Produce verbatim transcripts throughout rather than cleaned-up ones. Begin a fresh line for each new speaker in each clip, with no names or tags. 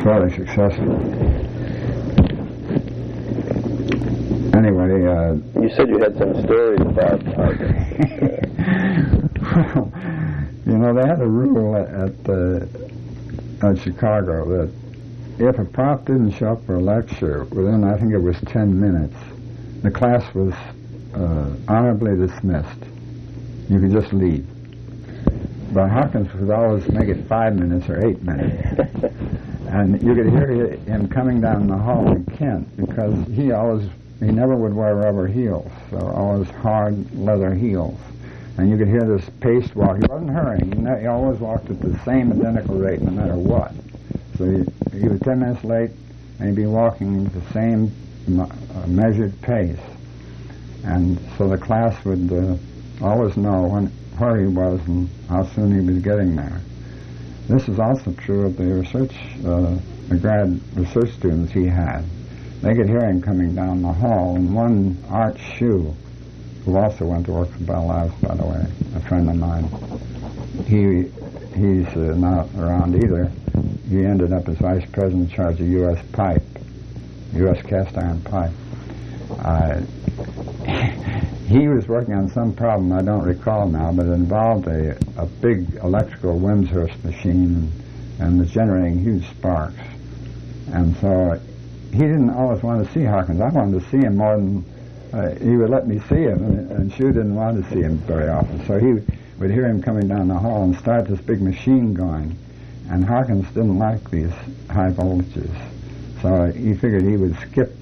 fairly successful. Anyway, uh,
you said you had some stories about Harkins.
Well, you know, they had a rule at at, uh, at Chicago that if a prof didn't show up for a lecture within, I think it was ten minutes, the class was uh, honorably dismissed. You could just leave. But Harkins would always make it five minutes or eight minutes. And you could hear him coming down the hall in Kent because he always, he never would wear rubber heels. They were always hard leather heels. And you could hear this paced walk. He wasn't hurrying. He, ne- he always walked at the same identical rate no matter what. So he, he was ten minutes late and he'd be walking at the same uh, measured pace. And so the class would uh, always know when, where he was and how soon he was getting there. This is also true of the research, uh, the grad research students he had. They could hear him coming down the hall, and one Art Shue, who also went to work for Bell Labs, by the way, a friend of mine, he he's uh, not around either. He ended up as vice president in charge of U S pipe, U S cast iron pipe. Uh, he was working on some problem I don't recall now, but it involved a, a big electrical Wimshurst machine and, and was generating huge sparks. And so he didn't always want to see Harkins. I wanted to see him more than uh, he would let me see him, and, and Shue didn't want to see him very often. So he would hear him coming down the hall and start this big machine going. And Harkins didn't like these high voltages. So he figured he would skip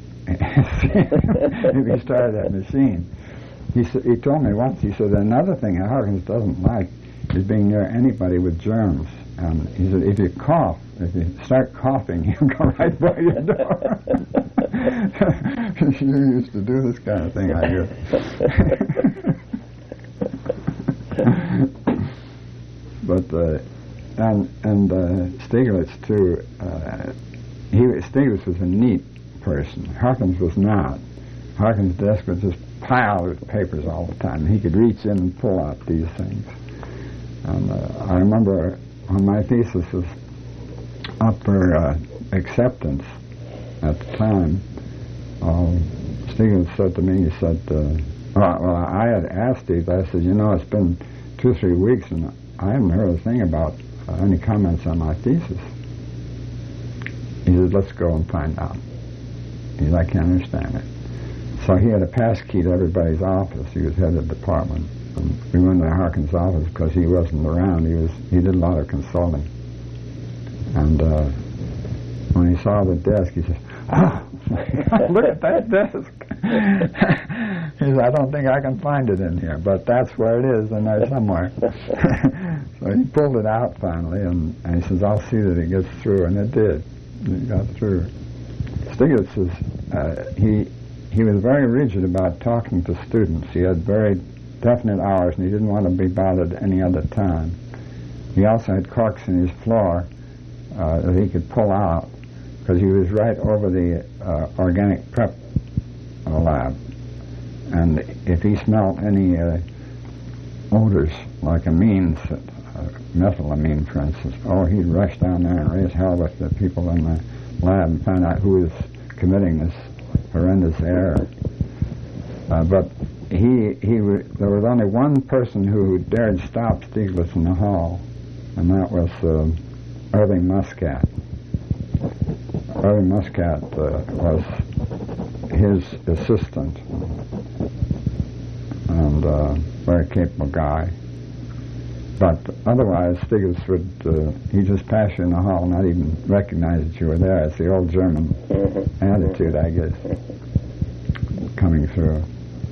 if he started that machine. He, he told me once, he said, another thing Harkins doesn't like is being near anybody with germs. And he said, if you cough, if you start coughing, he'll go right by your door. You used to do this kind of thing, I guess. But, uh, and, and uh, Stieglitz, too, uh, he, Stieglitz was a neat person. Harkins was not. Harkins' desk was just piled with papers all the time. He could reach in and pull out these things. And uh, I remember when my thesis was up for uh, acceptance at the time, um, Stieglitz said to me, he said, uh, well, well, I had asked Steve, I said, you know, it's been two or three weeks and I haven't heard a thing about uh, any comments on my thesis. He said, let's go and find out. He said, I can't understand it. So he had a pass key to everybody's office. He was head of the department. And we went to Harkins' office because he wasn't around. He was he did a lot of consulting. And uh, when he saw the desk, he said, "Oh, look at that desk." He said, "I don't think I can find it in here, but that's where it is, in there somewhere." So he pulled it out finally, and, and he says, "I'll see that it gets through," and it did. It got through. Stieglitz is uh, he. He was very rigid about talking to students. He had very definite hours, and he didn't want to be bothered any other time. He also had corks in his floor uh, that he could pull out, because he was right over the uh, organic prep uh, lab. And if he smelled any uh, odors, like amines, uh, methylamine, for instance, oh, he'd rush down there and raise hell with the people in the lab and find out who was committing this horrendous error. Uh, but he he w- there was only one person who dared stop Stieglitz in the hall, and that was uh, Irving Muscat. Irving Muscat uh, was his assistant, and uh, very capable guy. But otherwise, Stieglitz would, uh, he just pass you in the hall, not even recognize that you were there. It's the old German mm-hmm. attitude, I guess, coming through.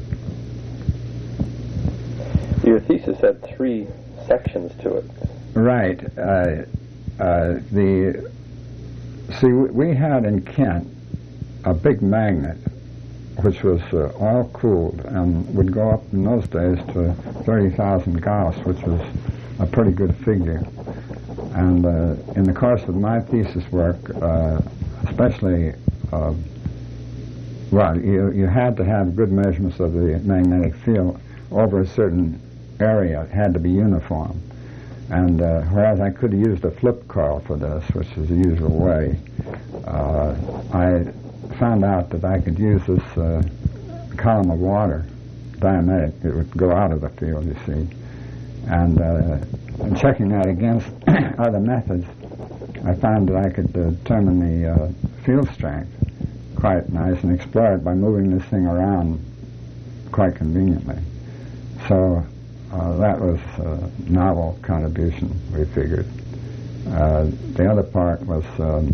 Your thesis had three sections to it.
Right. Uh, uh, the See, we had in Kent a big magnet, which was uh, oil-cooled and would go up in those days to thirty thousand Gauss, which was a pretty good figure. And uh, in the course of my thesis work, uh, especially, uh, well, you, you had to have good measurements of the magnetic field over a certain area. It had to be uniform. And uh, whereas I could have used a flip coil for this, which is the usual way, uh, I found out that I could use this uh, column of water, diametric. It would go out of the field, you see. And, uh, and checking that against other methods, I found that I could uh, determine the uh, field strength quite nice and explore it by moving this thing around quite conveniently. So uh, that was a novel contribution, we figured. Uh, the other part was, um,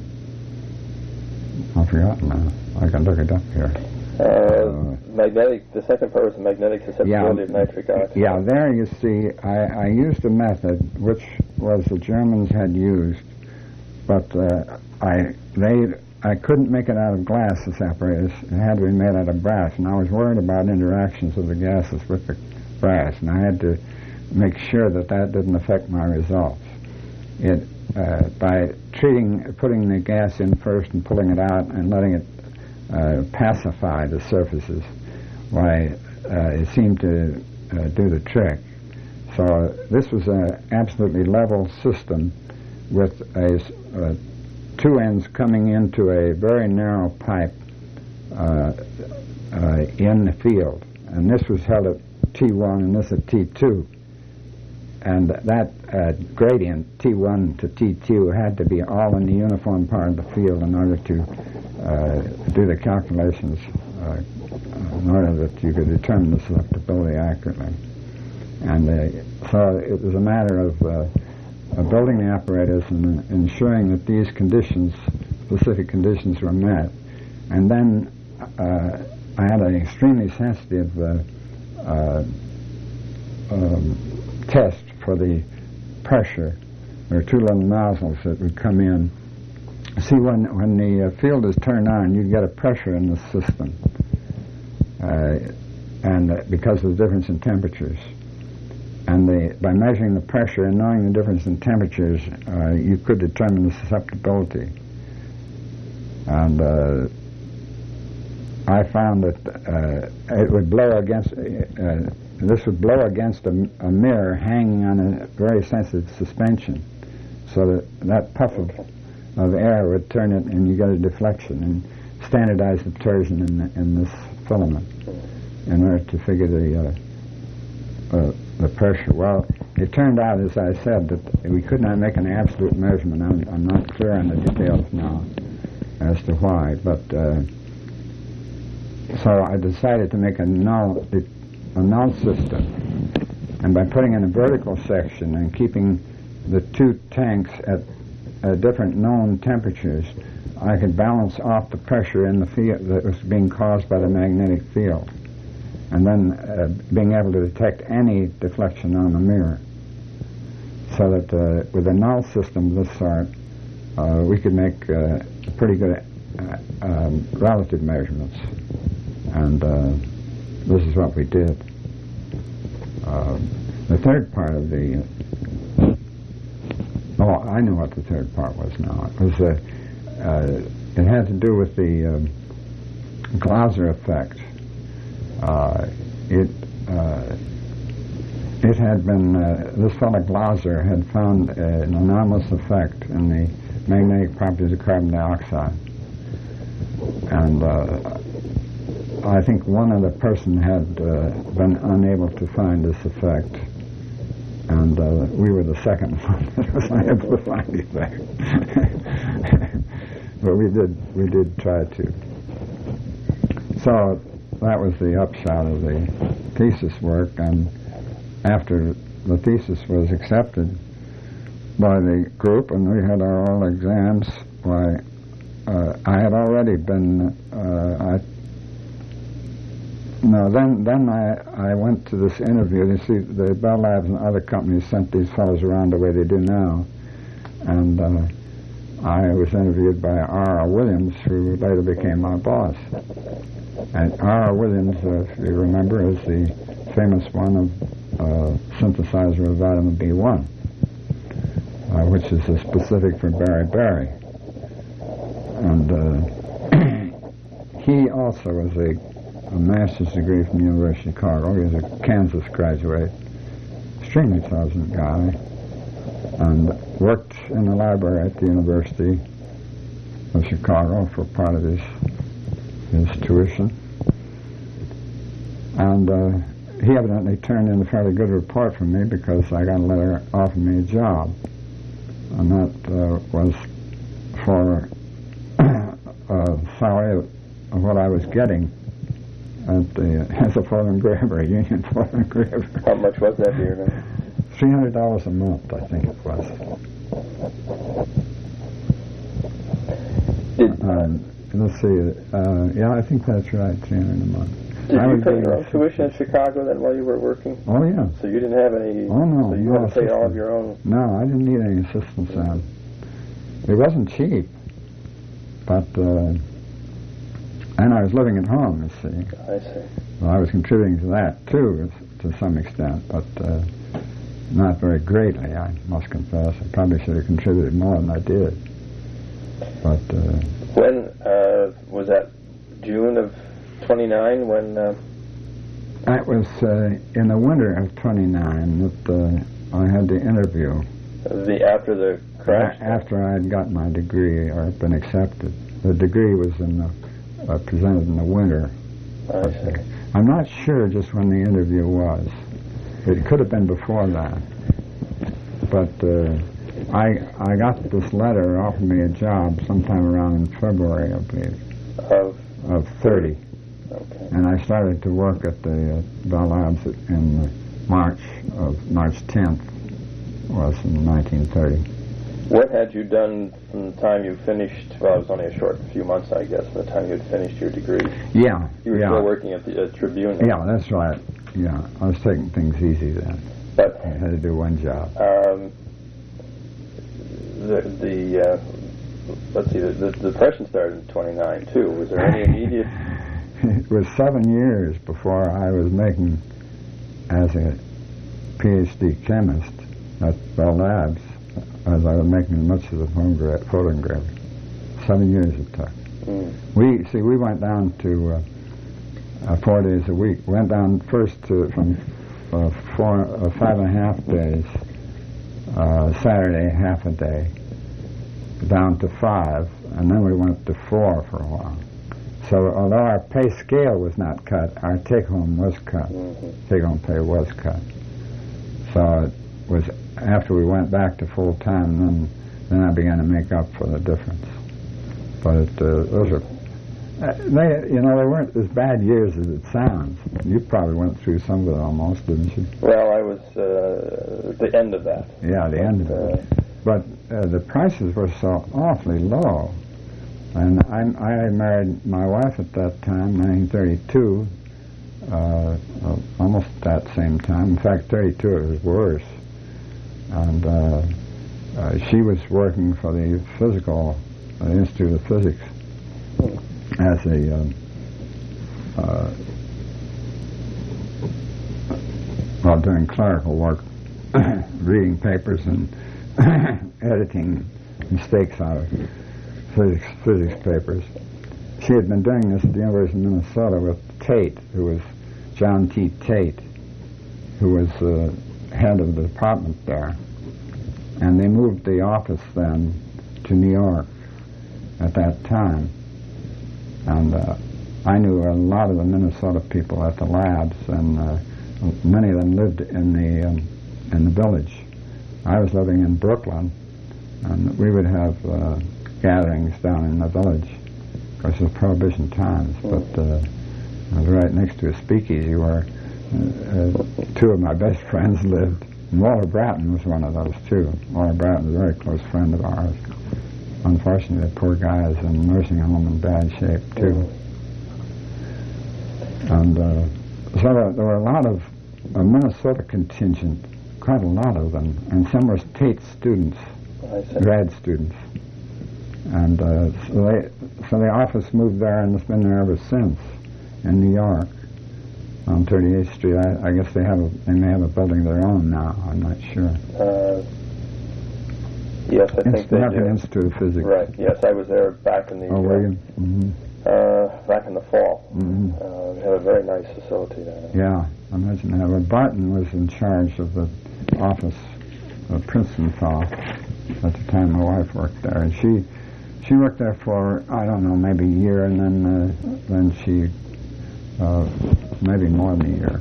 I've forgotten now. I can look it up here.
Uh, uh, magnetic, the second part was the magnetic susceptibility
yeah,
of nitric oxide.
Yeah, there you see, I, I used a method which was the Germans had used, but uh, I they I couldn't make it out of glass, this apparatus. It had to be made out of brass, and I was worried about interactions of the gases with the brass, and I had to make sure that that didn't affect my results. It uh, by treating, putting the gas in first and pulling it out and letting it uh, pacify the surfaces, why uh, it seemed to uh, do the trick. So this was an absolutely level system with a uh, two ends coming into a very narrow pipe uh, uh, in the field, and this was held at T one and this at T two, and that uh, gradient T one to T two had to be all in the uniform part of the field in order to uh, do the calculations uh, in order that you could determine the susceptibility accurately. And uh, so it was a matter of uh, Uh, building the apparatus and uh, ensuring that these conditions, specific conditions, were met. And then uh, I had an extremely sensitive uh, uh, um, test for the pressure. There were two little nozzles that would come in. See, when, when the uh, field is turned on, you get a pressure in the system, uh, and uh, because of the difference in temperatures. And the, by measuring the pressure and knowing the difference in temperatures, uh, you could determine the susceptibility. And uh, I found that uh, it would blow against, uh, this would blow against a, a mirror hanging on a very sensitive suspension, so that that puff of, of air would turn it and you get a deflection, and standardize the torsion in, the, in this filament in order to figure the uh, uh, the pressure. Well, it turned out, as I said, that we could not make an absolute measurement. I'm, I'm not clear on the details now as to why, but uh, so I decided to make a null, a null system, and by putting in a vertical section and keeping the two tanks at uh, different known temperatures, I could balance off the pressure in the field that was being caused by the magnetic field, and then uh, being able to detect any deflection on the mirror. So that uh, with a null system of this sort, uh, we could make uh, pretty good uh, um, relative measurements. And uh, this is what we did. Uh, the third part of the... Uh, oh, I know what the third part was now. It was, uh, uh, it had to do with the um, Glauser effect. Uh, it uh, it had been, uh, this fellow Glauser had found uh, an anomalous effect in the magnetic properties of carbon dioxide. And uh, I think one other person had uh, been unable to find this effect, and uh, we were the second one that was unable to find the effect. But we did, we did try to. So that was the upshot of the thesis work, and after the thesis was accepted by the group and we had our oral exams, why, uh, I had already been, uh, I, no, then then I, I went to this interview. You see, the Bell Labs and other companies sent these fellows around the way they do now, and uh, I was interviewed by R R Williams, who later became my boss. And R R Williams, uh, if you remember, is the famous one of uh, synthesizer of vitamin B one, uh, which is a specific for beriberi. And uh, he also was a, a master's degree from the University of Chicago. He was a Kansas graduate, extremely intelligent guy. and worked in the library at the University of Chicago for part of his his tuition. And uh, he evidently turned in a fairly good report for me because I got a letter offering me a job. And that uh, was for a salary of, of what I was getting at the, as a photo engraver, a union photo engraver.
How much was that, do you know?
three hundred dollars a month, I think it was.
Did,
Um, let's see, uh, yeah, I think that's right, three hundred dollars a month.
did
I
you
was
pay
getting
your own
a-
tuition in Chicago then while you were working?
Oh, yeah.
So you didn't have any...
Oh, no,
So you
no
had to pay all of
assistance.
your own...
No, I didn't need any assistance then. It wasn't cheap, but, uh, and I was living at home, you see.
I see.
Well, I was contributing to that, too, to some extent, but uh, not very greatly, I must confess. I probably should have contributed more than I did. But, uh,
When, uh, was that June of twenty-nine when... Uh,
that was uh, in the winter of twenty-nine that uh, I had the interview.
the after the crash?
A- after I had got my degree or been accepted. The degree was in the, uh, presented in the winter.
I see.
I'm not sure just when the interview was. It could have been before that. But uh, I I got this letter offering me a job sometime around in February, I believe,
Of...
of thirty.
Okay.
And I started to work at the uh, Bell Labs in March of March tenth, was in nineteen thirty.
What had you done from the time you finished? Well, it was only a short few months, I guess, from the time you had finished your degree.
Yeah,
You were
yeah,
still working at the uh, Tribune.
yeah. That's right. Yeah, I was taking things easy then.
But
I had to do one job.
um, the the uh, let's see, the, the depression started in twenty-nine too. Was there any immediate?
It was seven years before I was making, as a PhD chemist at Bell Labs, as I was making as much of the photogra- photo engraving. Seven years it took.
Mm.
We see. We went down to uh, uh, four days a week. Went down first to from uh, four, uh, five and a half days, uh, Saturday half a day, down to five, and then we went to four for a while. So although our pay scale was not cut, our take-home was cut.
Mm-hmm.
Take-home pay was cut. So it was after we went back to full-time, then then I began to make up for the difference. But it, uh, those are, uh, they, you know, they weren't as bad years as it sounds. You probably went through some of it almost, didn't you?
Well, I was uh, at the end of that.
Yeah, the end of
Uh,
it. But uh, the prices were so awfully low. And I, I married my wife at that time, nineteen thirty-two, uh, uh, almost at that same time. In fact, thirty-two it was worse. And uh, uh, she was working for the physical, uh, Institute of Physics as a um, uh, well, doing clerical work, reading papers and editing mistakes out of physics, physics papers. She had been doing this at the University of Minnesota with Tate, who was John T. Tate, who was uh, head of the department there. And they moved the office then to New York at that time. And uh, I knew a lot of the Minnesota people at the labs, and uh, many of them lived in the um, in the village. I was living in Brooklyn, and we would have uh, gatherings down in the village. Of course, it was Prohibition times, but uh, I was right next to a speakeasy where uh, uh, two of my best friends lived. And Walter Bratton was one of those, too. Walter Bratton was a very close friend of ours. Unfortunately, the poor guy is in a nursing home in bad shape, too. And uh, so there, there were a lot of a Minnesota contingent, quite a lot of them, and some were Tate students, grad students. And uh, so, they, so the office moved there, and it's been there ever since in New York on thirty-eighth Street. I, I guess they have a, they may have a building of their own now. I'm not sure.
Uh, yes, I think they
American
do.
Institute of Physics.
Right. Yes, I was there back in the
Oh, were you? Mm-hmm.
uh, back in the fall.
Mm-hmm.
Uh, we had a very nice facility there.
Yeah, I imagine that. But Barton was in charge of the office a Princeton fellow at the time my wife worked there, and she she worked there for I don't know maybe a year, and then uh, then she uh, maybe more than a year.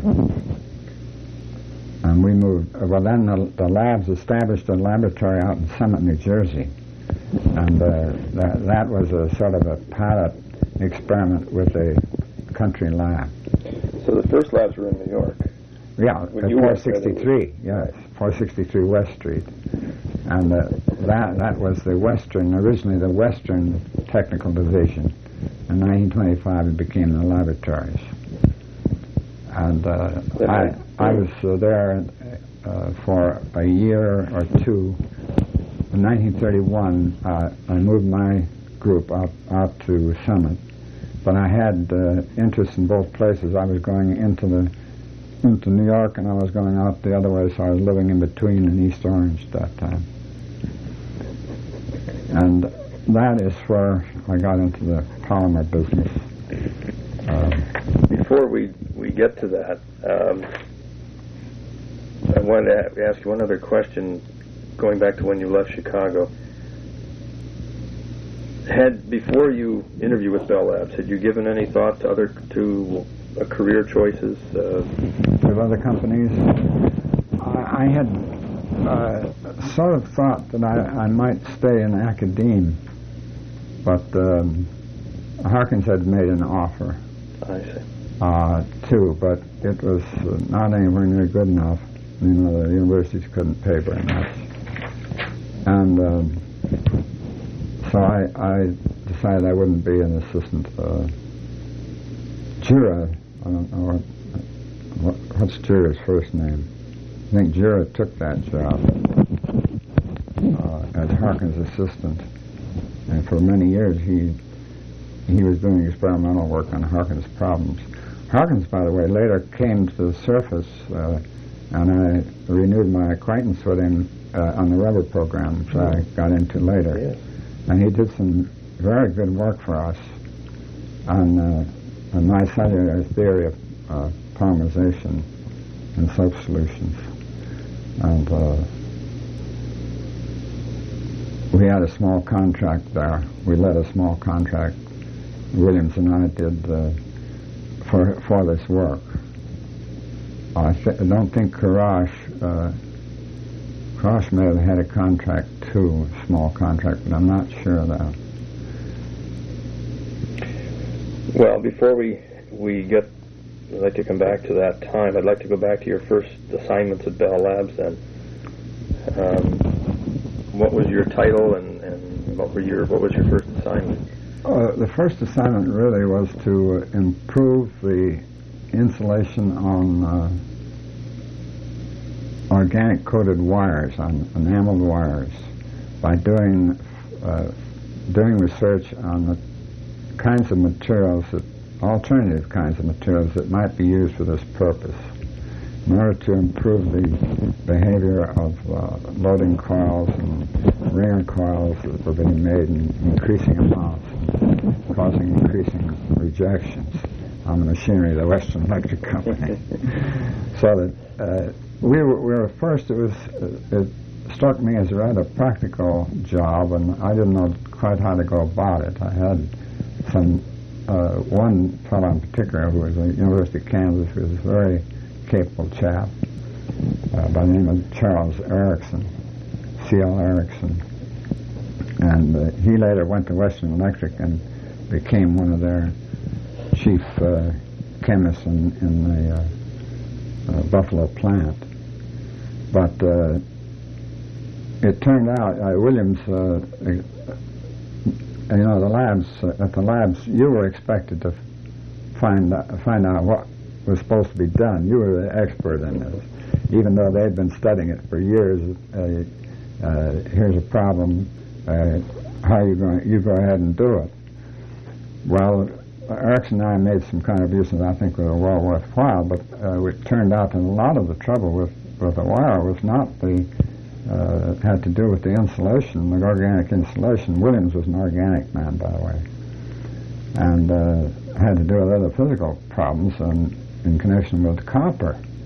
And we moved. Well, then the, the labs established a laboratory out in Summit, New Jersey, and uh, that that was a sort of a pilot experiment with a country lab.
So the first labs were in New York.
Yeah,
When
at
you
four
worked there,
sixty-three. Yes, four sixty-three West Street, and uh, that that was the Western, originally the Western Technical Division. In nineteen twenty-five, it became the laboratories. And uh, I I was uh, there uh, for a year or two. In nineteen thirty-one, uh, I moved my group out out to Summit, but I had uh, interest in both places. I was going into the into New York, and I was going out the other way, so I was living in between in East Orange at that time. And that is where I got into the polymer business. Um,
Before we, we get to that, um, I wanted to ask you one other question, going back to when you left Chicago. Had, before you interviewed with Bell Labs, had you given any thought to other to uh, career choices? Uh,
with other companies? I, I had uh, sort of thought that I, I might stay in academe, but um, Harkins had made an offer.
I see.
Uh, too, but it was uh, not anywhere near good enough. You know, the universities couldn't pay very much. And um, so I, I decided I wouldn't be an assistant. Uh, Jura, I don't know what, what, what's Jura's first name? I think Jura took that job uh, as Harkins' assistant, and for many years he he was doing experimental work on Harkins' problems. Harkins, by the way, later came to the surface, uh, and I renewed my acquaintance with him uh, on the rubber program, which I got into later.
Yes.
And he did some very good work for us on, uh, on my cellular theory of uh, polymerization in soap solutions. And uh, we had a small contract there. We led a small contract, Williams and I did, uh, for for this work. I, th- I don't think Karash, uh, Karash may have had a contract too, a small contract, but I'm not sure of that.
Well, before we we get, I'd like to come back to that time. I'd like to go back to your first assignments at Bell Labs. Then, um, what was your title, and, and what were your what was your first assignment?
Uh, the first assignment really was to uh, improve the insulation on uh, organic coated wires, on enameled wires, by doing uh, doing research on the kinds of materials, that, alternative kinds of materials that might be used for this purpose, in order to improve the behavior of uh, loading coils and ringer coils that were being made in increasing amounts, and causing increasing rejections on the machinery of the Western Electric Company. So that uh, we, were, we were first, it was uh, it struck me as a rather practical job, and I didn't know quite how to go about it. I had some uh, one fellow in particular who was at the University of Kansas, who was a very capable chap uh, by the name of Charles Erickson, C L Erickson, and uh, he later went to Western Electric and became one of their chief uh, chemists in, in the uh, uh, Buffalo plant. But uh, it turned out uh, Williams, uh, uh, you know, the labs uh, at the labs, you were expected to find uh, find out what was supposed to be done. You were the expert in this, even though they'd been studying it for years. Uh, uh, here's a problem. Uh, how are you going? You go ahead and do it. Well, Erickson and I made some contributions I think were well worthwhile, but uh, it turned out that a lot of the trouble with, with the wire was not the uh, had to do with the insulation, the organic insulation. Williams was an organic man, by the way, and uh, had to do with other physical problems and in connection with copper.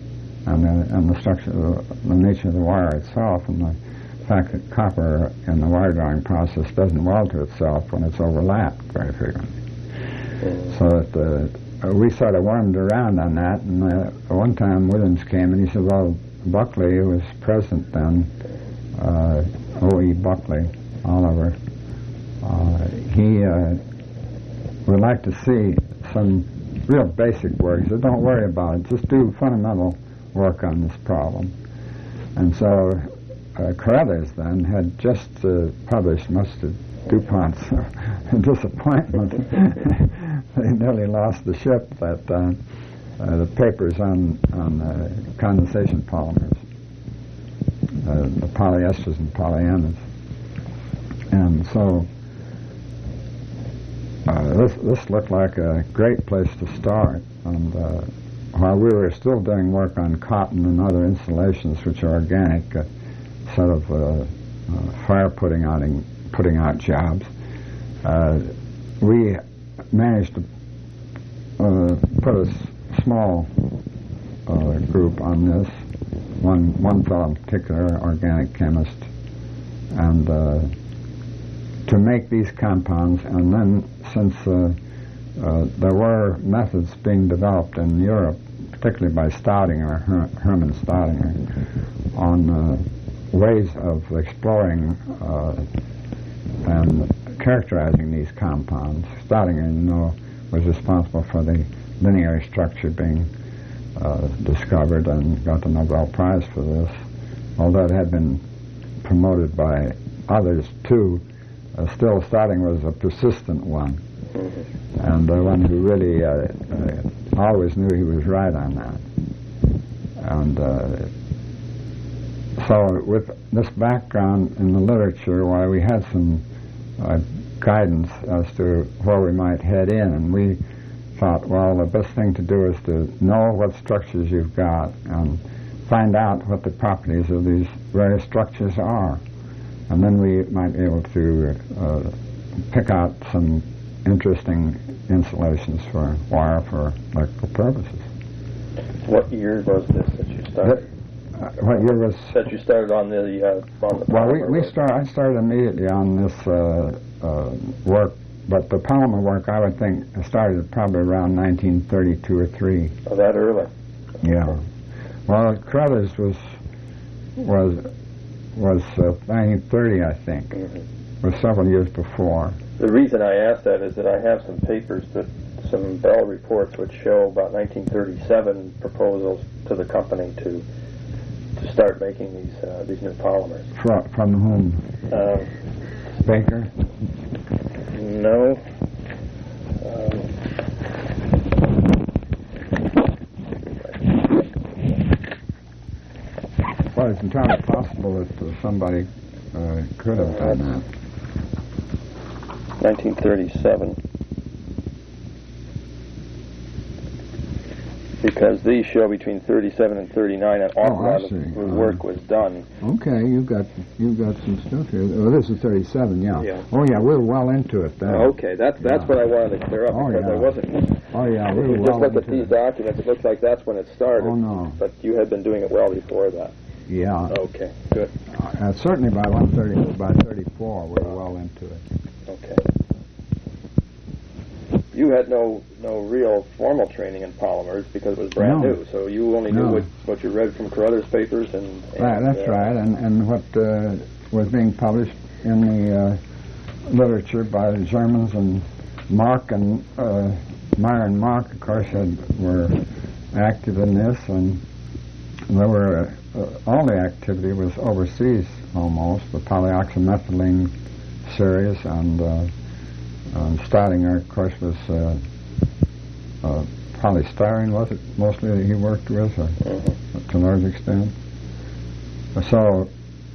and the, and the structure, the, the nature of the wire itself, and the fact that copper in the wire drawing process doesn't weld to itself when it's overlapped very frequently. Mm. So that uh, we sort of wormed around on that, and uh, one time Williams came and he said, well, Buckley, who was president then, uh, O E Buckley, Oliver, uh, he uh, would like to see some real basic work. He said, don't worry about it, just do fundamental work on this problem. And so uh, Carruthers then had just uh, published most of DuPont's disappointment. They nearly lost the ship, that uh, uh, the papers on, on uh, condensation polymers, uh, the polyesters and polyamides. And so uh, this, this looked like a great place to start. And uh, while we were still doing work on cotton and other installations, which are organic, uh, sort of uh, uh, fire putting out, in, putting out jobs, uh, we managed to uh, put a s- small uh, group on this. One one fellow in particular, organic chemist, and uh, to make these compounds. And then, since uh, uh, there were methods being developed in Europe, particularly by Staudinger, Her- Hermann Staudinger, on uh, ways of exploring uh, and characterizing these compounds. Staudinger, you know, was responsible for the linear structure being uh, discovered and got the Nobel Prize for this, although it had been promoted by others too. Uh, still, Staudinger was a persistent one, and the one who really uh, uh, always knew he was right on that. And uh, so with this background in the literature, why we had some uh, guidance as to where we might head in, and we thought, well, the best thing to do is to know what structures you've got and find out what the properties of these various structures are. And then we might be able to uh, pick out some interesting installations for wire for electrical purposes.
What year was this that you started?
Uh, what year was
that you started on the uh, on the
well, we, we
work?
start. I started immediately on this uh, uh, work, but the polymer work I would think started probably around nineteen thirty-two or three.
Oh, that early?
Yeah. Well, Carruthers was was was uh, nineteen thirty, I think.
Mm-hmm.
Was several years before.
The reason I asked that is that I have some papers that some Bell reports which show about nineteen thirty-seven proposals to the company to to start making these uh, these new polymers.
From, from whom?
Um,
Baker?
No. Um,
well, it's entirely possible that uh, somebody uh, could have done that.
nineteen thirty-seven. Because these show between thirty-seven and thirty-nine, and
Oh,
all
I
that
see.
of
Uh,
work was done.
Okay, you've got you've got some stuff here. Oh, this is thirty-seven, yeah.
Yeah.
Oh, yeah, we're well into it then.
Okay, that's that's
Yeah.
what I wanted to clear up,
Oh,
because
yeah.
I wasn't.
Oh, yeah,
If
we're
you
well
just look
into
at these
it.
documents, it looks like that's when it started.
Oh, no.
But you had been doing it well before that.
Yeah.
Okay, good.
Uh, certainly by one thirty, by thirty-four, we're well into it.
Okay. You had no no real formal training in polymers because it was brand
No.
new, so you only
No.
knew what, what you read from Carruthers papers and. and
Right, that's
uh,
right, and and what uh, was being published in the uh, literature by the Germans, and Mark and uh, Meyer and Mark, of course, had, were active in this, and there were uh, all the activity was overseas almost. The polyoxymethylene series, and uh, um, Staudinger, of course, was uh, uh, polystyrene, was it mostly that he worked with, or
Mhm.
to a large extent. So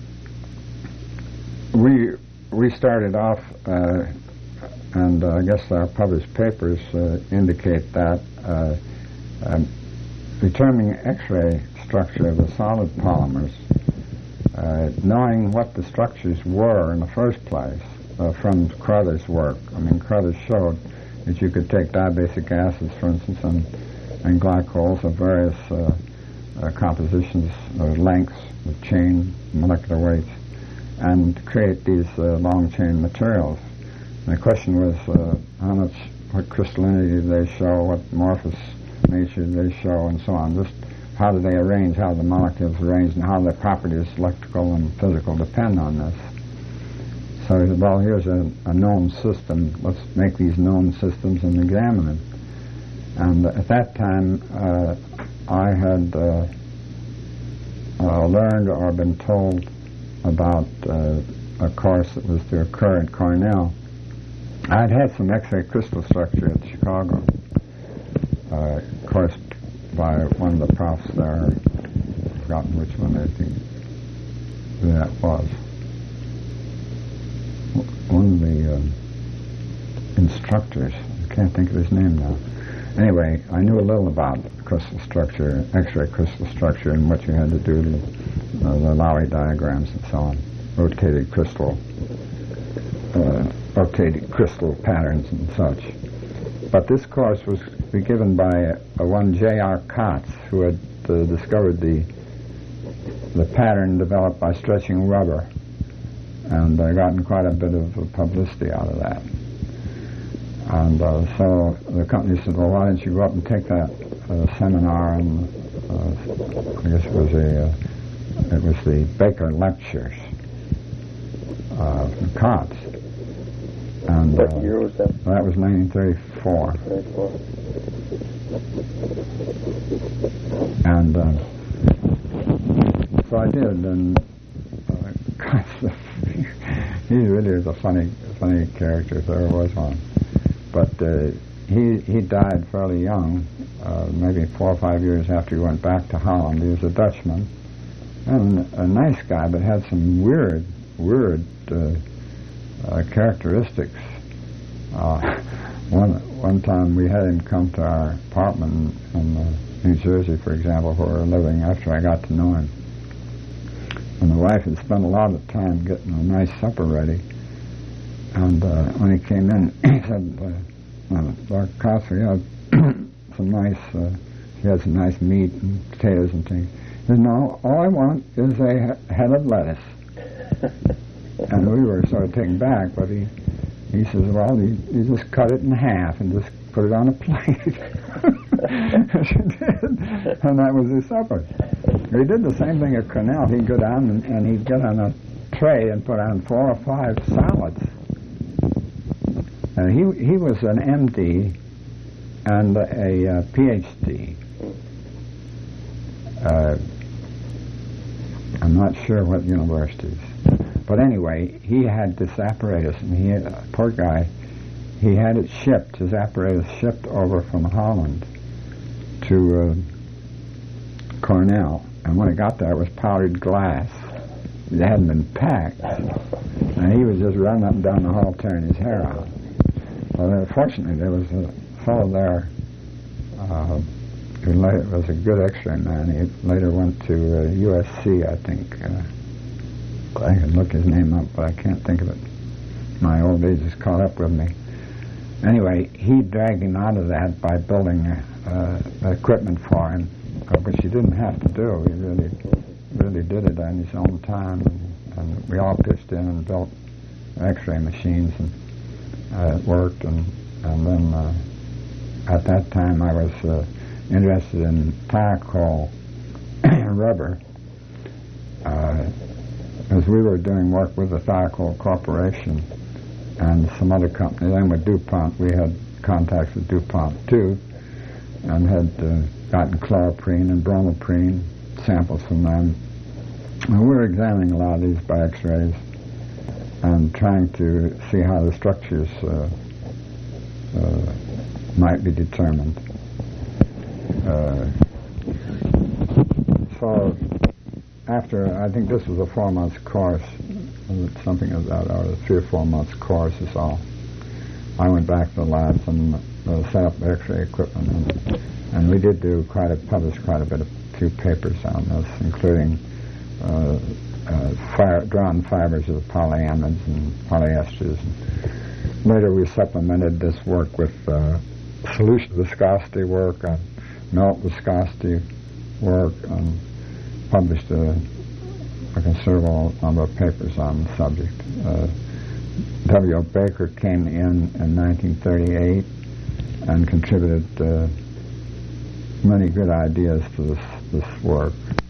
we we started off, uh, and uh, I guess our published papers uh, indicate that uh, um, determining X-ray structure of the solid polymers, uh, knowing what the structures were in the first place uh, from Carruthers' work. I mean, Carruthers showed that you could take dibasic acids, for instance, and, and glycols of various uh, uh, compositions, uh, lengths, the chain, molecular weights, and create these uh, long chain materials. And the question was uh, how much, what crystallinity do they show, what amorphous nature do they show, and so on. Just how do they arrange, how the molecules arrange, and how their properties, electrical and physical, depend on this. So he said, well, here's a, a known system. Let's make these known systems and examine them. And at that time, uh, I had uh, uh, learned or been told about uh, a course that was to occur at Cornell. I'd had some X-ray crystal structure at Chicago, uh, course by one of the profs there. I've forgotten which one I think that was. One of the um, instructors, I can't think of his name now. Anyway, I knew a little about crystal structure, X-ray crystal structure, and what you had to do to uh, the Lowry diagrams and so on, rotated crystal, uh, rotated crystal patterns and such. But this course was given by uh, one J R Kotz, who had uh, discovered the the pattern developed by stretching rubber, and uh, gotten quite a bit of uh, publicity out of that. And uh, so the company said, well, why don't you go up and take that uh, seminar, and uh, I guess it was a, uh, it was the Baker Lectures uh, from Kotz. And,
what
uh,
year was that?
That was nineteen thirty-four.
thirty-four.
And uh, so I did, and uh, he really is a funny, funny character if there ever was one. But uh, he he died fairly young, uh, maybe four or five years after he went back to Holland. He was a Dutchman, and a nice guy, but had some weird, weird uh, uh, characteristics. Uh, one one time we had him come to our apartment in uh, New Jersey, for example, where we were living after I got to know him. And the wife had spent a lot of time getting a nice supper ready. And uh, when he came in, he said, uh, uh, Doctor Kotz, we had some nice, uh, he had some nice meat and potatoes and things. He said, no, all I want is a he- head of lettuce. And we were sort of taken back, but he, he says, well, you, you just cut it in half and just put it on a plate. She did, and that was his supper. He did the same thing at Cornell. He'd go down and, and he'd get on a tray and put on four or five salads. And he he was an M D and a, a P H D. Uh, I'm not sure what universities. But anyway, he had this apparatus, and he, uh, poor guy, he had it shipped, his apparatus shipped over from Holland to uh, Cornell. And when it got there, it was powdered glass. It hadn't been packed. And he was just running up and down the hall tearing his hair out. Well, fortunately, there was a fellow there uh, who later was a good X-ray man. He later went to uh, U S C, I think. Uh, I can look his name up, but I can't think of it. My old age has caught up with me. Anyway, he dragged him out of that by building uh, equipment for him, uh, which he didn't have to do. He really, really did it on his own time, and, and we all pitched in and built X-ray machines, and uh, it worked. And and then uh, at that time, I was uh, interested in Thiokol rubber. Uh, As we were doing work with the Thiokol Corporation and some other companies, and with DuPont, we had contacts with DuPont too, and had uh, gotten chloroprene and bromoprene samples from them. And we were examining a lot of these by X-rays and trying to see how the structures uh, uh, might be determined. Uh, so. After, I think this was a four-month course, something of that, or a three or four-month course is all. I went back to the labs and uh, set up X-ray equipment, and, and we did do quite a, published quite a bit of, few papers on this, including uh, uh, fire, drawn fibers of polyamides and polyesters. And later we supplemented this work with uh, solution viscosity work, uh, melt viscosity work and published a, a considerable number of papers on the subject. Uh, W O Baker came in in nineteen thirty-eight and contributed uh, many good ideas to this, this work.